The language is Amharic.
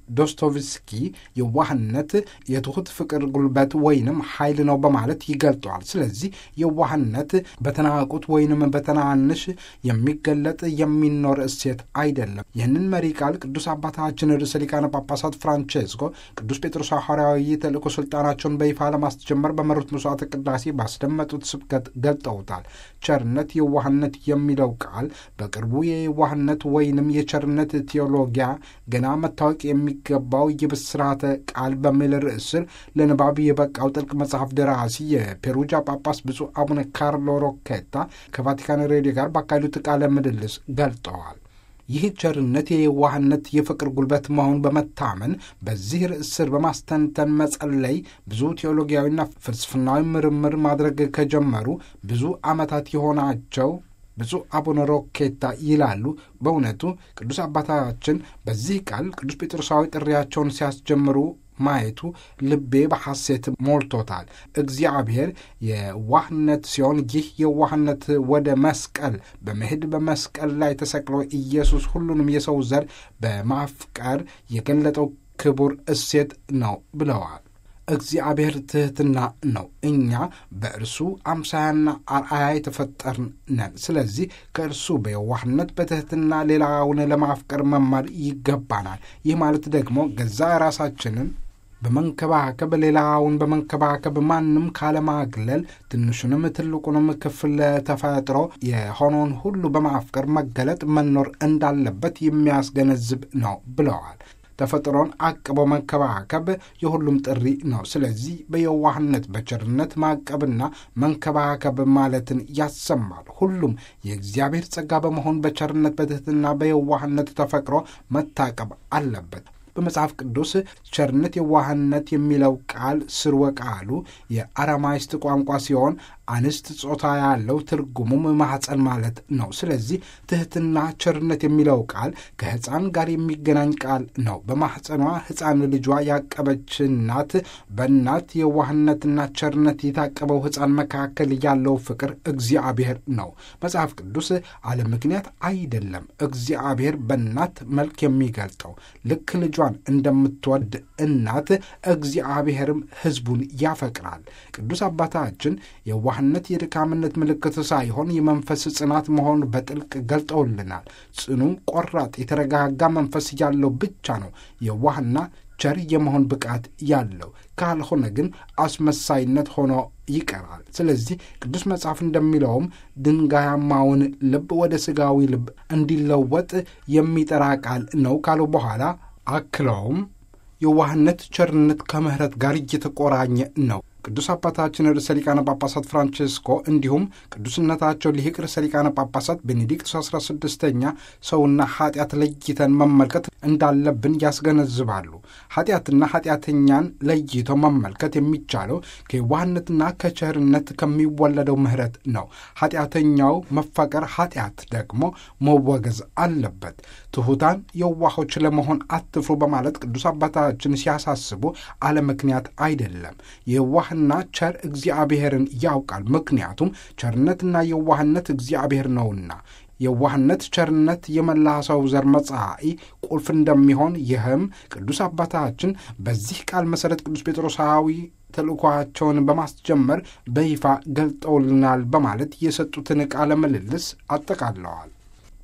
ዶስቶቭስኪ የዋህነት የትሑት ፍቅር ጉልበት ወይንም ኃይል ነው በማለት ይገልጠዋል። ስለዚህ የዋህነት በተናቁት ወይንም በተናንሽ የሚገለጥ የሚኖር እሴት አይደለም። ይህንን መሪ ቃል ቅዱስ አባታችን ርዕሰ ሊቃነ ጳጳሳት ፍራንቼስኮ ቅዱስ ጴጥሮስ ሐዋርያዊ ተልእኮ ስልጣናቸውን በይፋ ለማስጀመር በመሩት መስዋዕተ ቅዳሴ ባስደመጡት ስብከት ገልጠውታል። ቸርነት፣ የዋህነት የሚለው ቃል በቅርቡ የዋህነት ወይንም የቸርነት ቴዎሎጊያ ገና መታወቅ የሚገባው የብስራተ ቃል በሚል ርዕስ ስር ለንባብ የበቃው ጥልቅ መጽሐፍ ደራሲ የፔሩጃ ጳጳስ ብፁዕ አቡነ ካርሎ ሮኬታ ከቫቲካን ሬዲዮ ጋር ባካሄዱት ቃለ ምልልስ ገልጠዋል። ይህ ቸርነት የዋህነት የፍቅር ጉልበት መሆኑን በመታመን በዚህ ርዕስ ስር በማስተንተን መጸለይ ብዙ ቴዎሎጊያዊና ፍልስፍናዊ ምርምር ማድረግ ከጀመሩ ብዙ ዓመታት የሆናቸው ብፁዕ አቡነ ሮኬታ ይላሉ። በእውነቱ ቅዱስ አባታችን በዚህ ቃል ቅዱስ ጴጥሮሳዊ ጥሪያቸውን ሲያስጀምሩ ማየቱ ልቤ በሐሴት ሞልቶታል። እግዚአብሔር የዋህነት ሲሆን ይህ የዋህነት ወደ መስቀል በመሄድ በመስቀል ላይ ተሰቅሎ ኢየሱስ ሁሉንም የሰው ዘር በማፍቀር የገለጠው ክቡር እሴት ነው ብለዋል። እግዚአብሔር ትሕትና ነው። እኛ በእርሱ አምሳያና አርአያ የተፈጠርን ነን። ስለዚህ ከእርሱ በየዋህነት በትሕትና ሌላውን ለማፍቀር መማር ይገባናል። ይህ ማለት ደግሞ ገዛ ራሳችንን በመንከባከብ ሌላውን በመንከባከብ ማንም ካለማግለል ትንሹንም ትልቁንም ክፍል ተፈጥሮ የሆነውን ሁሉ በማፍቀር መገለጥ መኖር እንዳለበት የሚያስገነዝብ ነው ብለዋል። ተፈጥሮን አቅቦ መንከባከብ የሁሉም ጥሪ ነው። ስለዚህ በየዋህነት በቸርነት ማቀብና መንከባከብ ማለትን ያሰማል። ሁሉም የእግዚአብሔር ጸጋ በመሆን በቸርነት በትሕትና በየዋህነት ተፈቅሮ መታቀብ አለበት። በመጽሐፍ ቅዱስ ቸርነት፣ የዋህነት የሚለው ቃል ስርወ ቃሉ የአራማይስጥ ቋንቋ ሲሆን አንስት ጾታ ያለው ትርጉሙም ማኅፀን ማለት ነው። ስለዚህ ትሕትና፣ ቸርነት የሚለው ቃል ከሕፃን ጋር የሚገናኝ ቃል ነው። በማኅፀኗ ሕፃን ልጇ ያቀበች እናት በእናት የዋህነትና ቸርነት የታቀበው ሕፃን መካከል ያለው ፍቅር እግዚአብሔር ነው። መጽሐፍ ቅዱስ አለ ምክንያት አይደለም እግዚአብሔር በእናት መልክ የሚገልጠው። ልክ ልጇን እንደምትወድ እናት እግዚአብሔርም ሕዝቡን ያፈቅራል። ቅዱስ አባታችን የዋህነት የድካምነት ምልክት ሳይሆን የመንፈስ ጽናት መሆኑን በጥልቅ ገልጠውልናል። ጽኑ፣ ቆራጥ፣ የተረጋጋ መንፈስ ያለው ብቻ ነው የዋህና ቸር የመሆን ብቃት ያለው። ካልሆነ ግን አስመሳይነት ሆኖ ይቀራል። ስለዚህ ቅዱስ መጽሐፍ እንደሚለውም ድንጋያማውን ልብ ወደ ሥጋዊ ልብ እንዲለወጥ የሚጠራ ቃል ነው ካሉ በኋላ አክለውም የዋህነት ቸርነት ከምሕረት ጋር እየተቆራኘ ነው። ቅዱስ አባታችን ርዕሰ ሊቃነ ጳጳሳት ፍራንቼስኮ እንዲሁም ቅዱስነታቸው ሊቅ ርዕሰ ሊቃነ ጳጳሳት ቤኔዲክቶስ 16ኛ ሰውና ኃጢአት ለይተን መመልከት እንዳለብን ያስገነዝባሉ። ኃጢአትና ኃጢአተኛን ለይቶ መመልከት የሚቻለው ከየዋህነትና ከቸርነት ከሚወለደው ምሕረት ነው። ኃጢአተኛው መፈቀር፣ ኃጢአት ደግሞ መወገዝ አለበት። ትሑታን የዋሆች ለመሆን አትፍሩ በማለት ቅዱስ አባታችን ሲያሳስቡ አለ ምክንያት አይደለም። የዋህና ቸር እግዚአብሔርን ያውቃል። ምክንያቱም ቸርነትና የዋህነት እግዚአብሔር ነውና። የዋህነት ቸርነት የመላ ሰው ዘር መጻኢ ቁልፍ እንደሚሆን ይህም ቅዱስ አባታችን በዚህ ቃል መሠረት ቅዱስ ጴጥሮሳዊ ተልእኮአቸውን በማስጀመር በይፋ ገልጠውልናል በማለት የሰጡትን ቃለ ምልልስ አጠቃለዋል።